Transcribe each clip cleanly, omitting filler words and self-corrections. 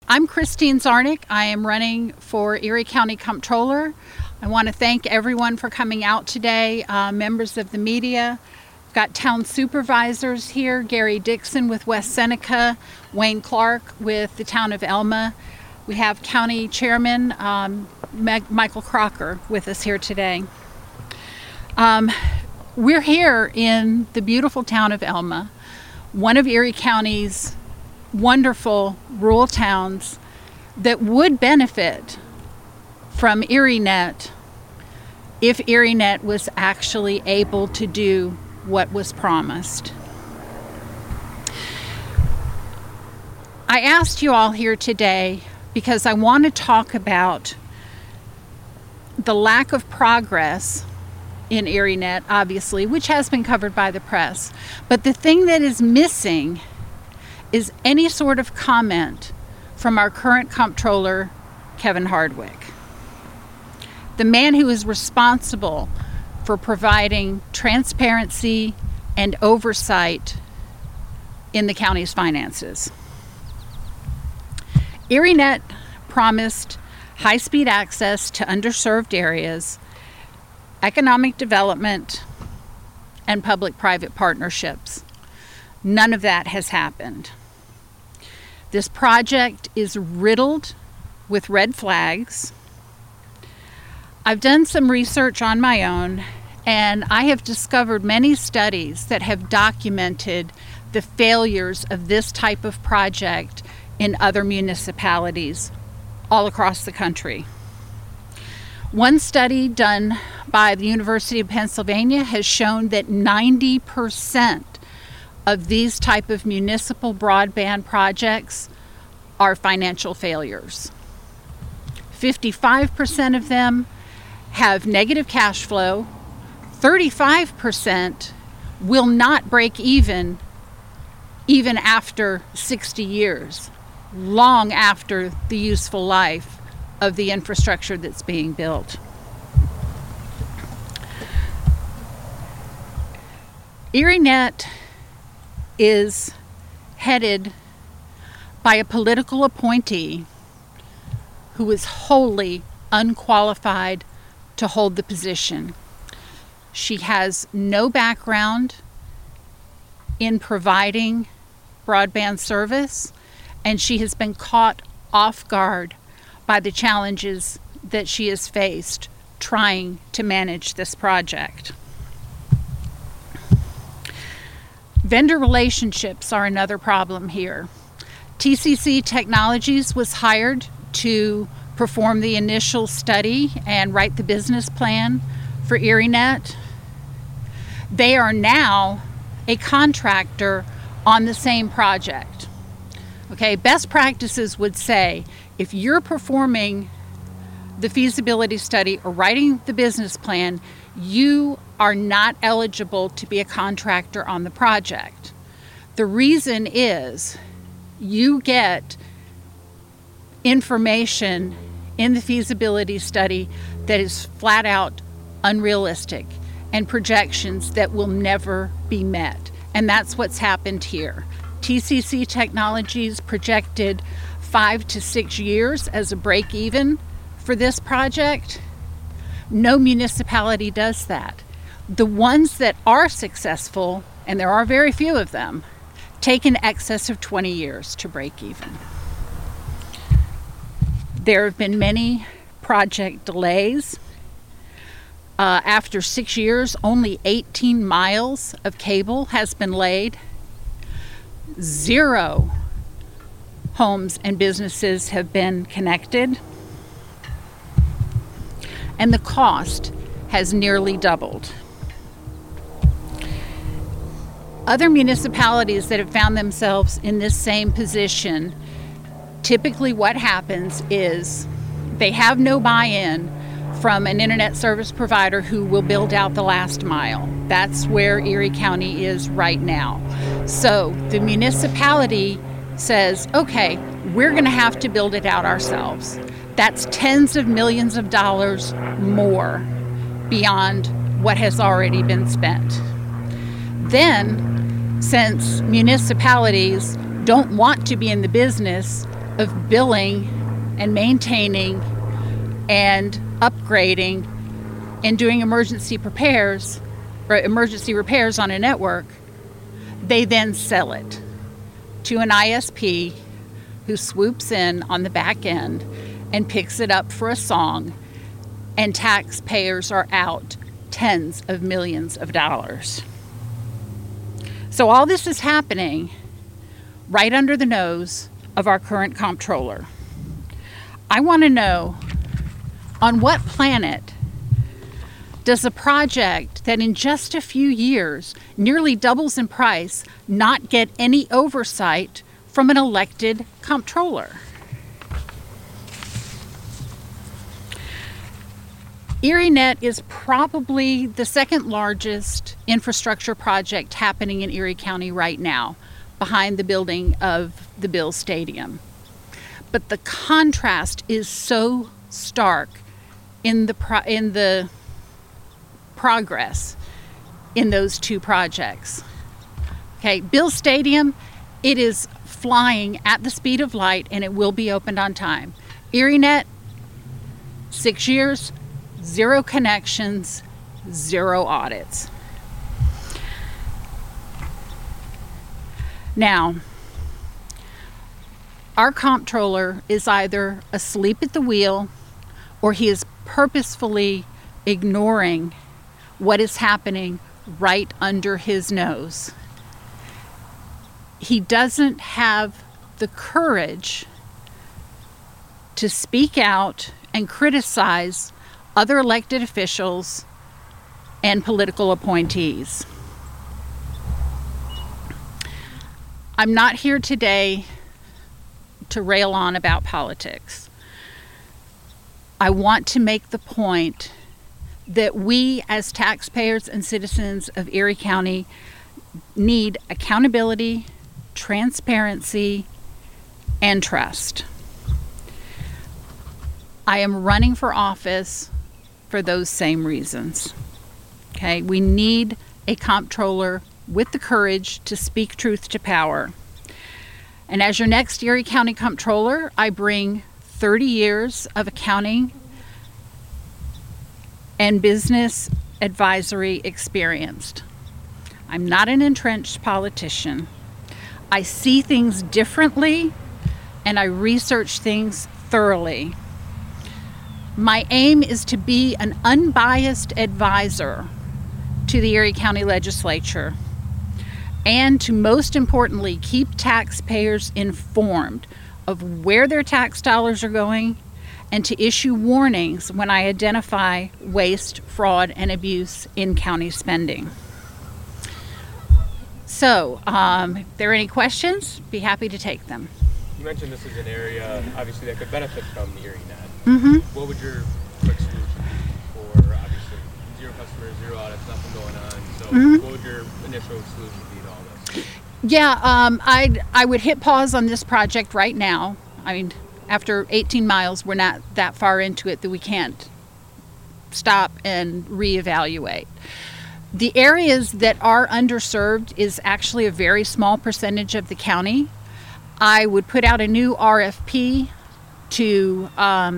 I'm Christine Zarnick. I am running for Erie County Comptroller. I want to thank everyone for coming out today, members of the media. We've got town supervisors here, Gary Dixon with West Seneca, Wayne Clark with the town of Elma. We have County Chairman Michael Crocker with us here today. We're here in the beautiful town of Elma, one of Erie County's wonderful rural towns that would benefit from ErieNet if ErieNet was actually able to do what was promised. I asked you all here today because I want to talk about the lack of progress in ErieNet, obviously, which has been covered by the press. But the thing that is missing is any sort of comment from our current comptroller, Kevin Hardwick, the man who is responsible for providing transparency and oversight in the county's finances. ErieNet promised high-speed access to underserved areas, economic development, and public-private partnerships. None of that has happened. This project is riddled with red flags. I've done some research on my own, and I have discovered many studies that have documented the failures of this type of project in other municipalities all across the country. One study done by the University of Pennsylvania has shown that 90% of these type of municipal broadband projects are financial failures. 55% of them have negative cash flow. 35% will not break even after 60 years, long after the useful life of the infrastructure that's being built. ErieNet is headed by a political appointee who is wholly unqualified to hold the position. She has no background in providing broadband service, and she has been caught off guard by the challenges that she has faced trying to manage this project. Vendor relationships are another problem here. TCC Technologies was hired to perform the initial study and write the business plan for ErieNet. They are now a contractor on the same project. Okay, best practices would say if you're performing the feasibility study or writing the business plan, you are not eligible to be a contractor on the project. The reason is you get information in the feasibility study that is flat out unrealistic and projections that will never be met. And that's what's happened here. TCC Technologies projected 5 to 6 years as a break even for this project. No municipality does that. The ones that are successful, and there are very few of them, take in excess of 20 years to break even. There have been many project delays. After 6 years, only 18 miles of cable has been laid. 0 homes and businesses have been connected. And the cost has nearly doubled. Other municipalities that have found themselves in this same position, typically what happens is they have no buy-in from an internet service provider who will build out the last mile. That's where Erie County is right now. So the municipality says, okay, we're going to have to build it out ourselves. That's tens of millions of dollars more beyond what has already been spent. Then, since municipalities don't want to be in the business of billing and maintaining and upgrading and doing emergency repairs on a network, they then sell it to an ISP who swoops in on the back end and picks it up for a song, and taxpayers are out tens of millions of dollars. So all this is happening right under the nose of our current comptroller. I want to know, on what planet does a project that in just a few years nearly doubles in price not get any oversight from an elected comptroller? ErieNet is probably the second largest infrastructure project happening in Erie County right now, behind the building of the Bills Stadium. But the contrast is so stark in the progress in those two projects. Okay, Bills Stadium, it is flying at the speed of light, and it will be opened on time. ErieNet, 6 years, 0 connections, 0 audits. Now, our comptroller is either asleep at the wheel, or he is purposefully ignoring what is happening right under his nose. He doesn't have the courage to speak out and criticize other elected officials and political appointees. I'm not here today to rail on about politics. I want to make the point that we as taxpayers and citizens of Erie County need accountability, transparency, and trust. I am running for office for those same reasons. Okay, we need a comptroller with the courage to speak truth to power. And as your next Erie County comptroller, I bring 30 years of accounting and business advisory experience. I'm not an entrenched politician. I see things differently, and I research things thoroughly. My aim is to be an unbiased advisor to the Erie County Legislature, and to, most importantly, keep taxpayers informed of where their tax dollars are going, and to issue warnings when I identify waste, fraud, and abuse in county spending. So, if there are any questions, be happy to take them. You mentioned this is an area, obviously, that could benefit from the ErieNet. Mm-hmm. What would your quick solution be for, obviously, 0 customers, 0 audits, nothing going on? So what would your initial solution be to all this? Yeah, I would hit pause on this project right now. I mean, after 18 miles, we're not that far into it that we can't stop and reevaluate. The areas that are underserved is actually a very small percentage of the county. I would put out a new RFP to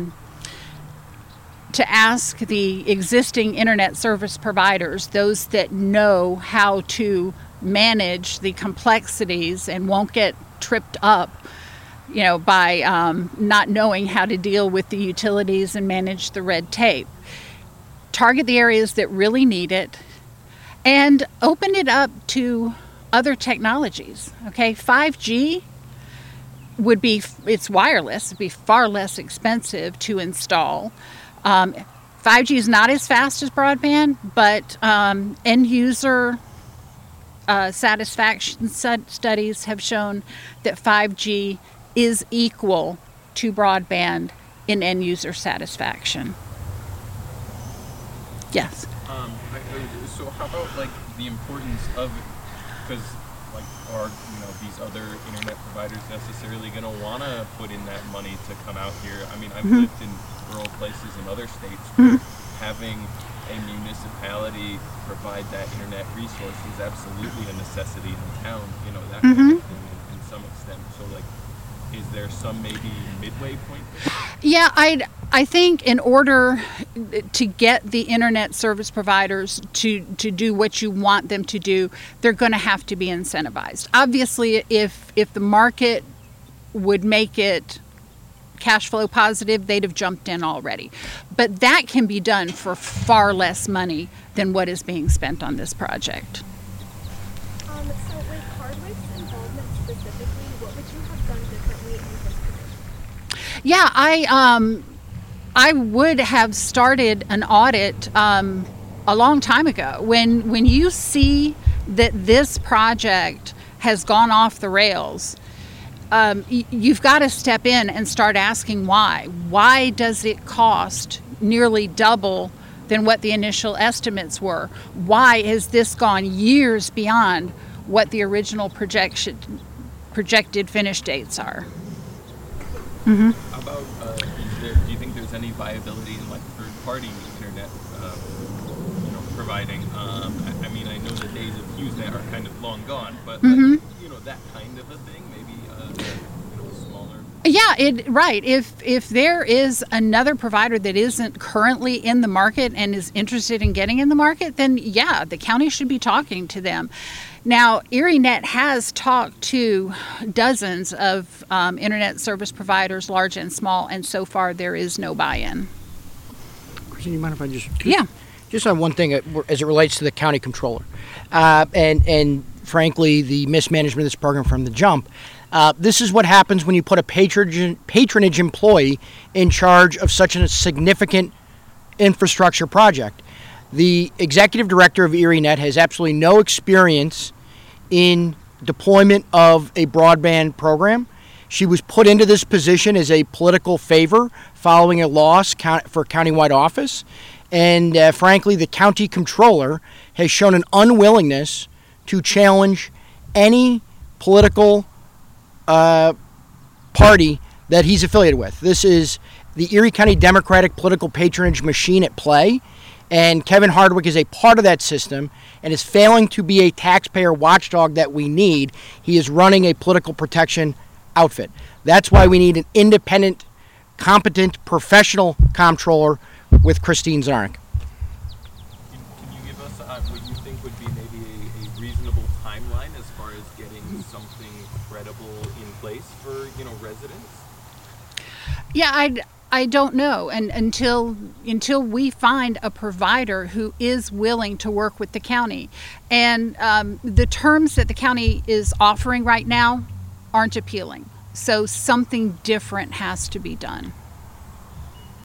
ask the existing internet service providers, those that know how to manage the complexities and won't get tripped up, by not knowing how to deal with the utilities and manage the red tape. Target the areas that really need it, and open it up to other technologies. Okay, 5G it's wireless, it'd be far less expensive to install. 5G is not as fast as broadband, but end user satisfaction studies have shown that 5G is equal to broadband in end user satisfaction. Yes. So how about the importance of, because are these other internet providers necessarily going to want to put in that money to come out here? I mean, I've lived in rural places in other states where having a municipality provide that internet resource is absolutely a necessity in the town, that kind of thing in some extent. So is there some maybe midway point there? Yeah, I think in order to get the internet service providers to do what you want them to do, they're going to have to be incentivized. Obviously, if the market would make it cash flow positive, they'd have jumped in already. But that can be done for far less money than what is being spent on this project. So with Hardwick's involvement specifically, what would you have done differently in his position? Yeah, I would have started an audit a long time ago. When you see that this project has gone off the rails, you've got to step in and start asking why. Why does it cost nearly double than what the initial estimates were? Why has this gone years beyond what the original projected finish dates are? How about, do you think there's any viability in like third-party internet, providing? I mean, I know the days of HughesNet are kind of long gone, but like, that kind of a thing, maybe smaller. Yeah, right. If there is another provider that isn't currently in the market and is interested in getting in the market, then yeah, the county should be talking to them. Now, ErieNet has talked to dozens of internet service providers, large and small, and so far there is no buy-in. Christine, you mind if I just Yeah. Just on one thing as it relates to the county controller, and frankly the mismanagement of this program from the jump. This is what happens when you put a patronage employee in charge of such a significant infrastructure project. The executive director of ErieNet has absolutely no experience in deployment of a broadband program. She was put into this position as a political favor following a loss for countywide office. And frankly, the county controller has shown an unwillingness to challenge any political party that he's affiliated with. This is the Erie County Democratic political patronage machine at play. And Kevin Hardwick is a part of that system and is failing to be a taxpayer watchdog that we need. He is running a political protection outfit. That's why we need an independent, competent, professional comptroller with Christine Zarnik. Can you give us what you think would be maybe a reasonable timeline as far as getting something credible in place for residents? Yeah, I don't know, and until we find a provider who is willing to work with the county, and the terms that the county is offering right now aren't appealing. So something different has to be done.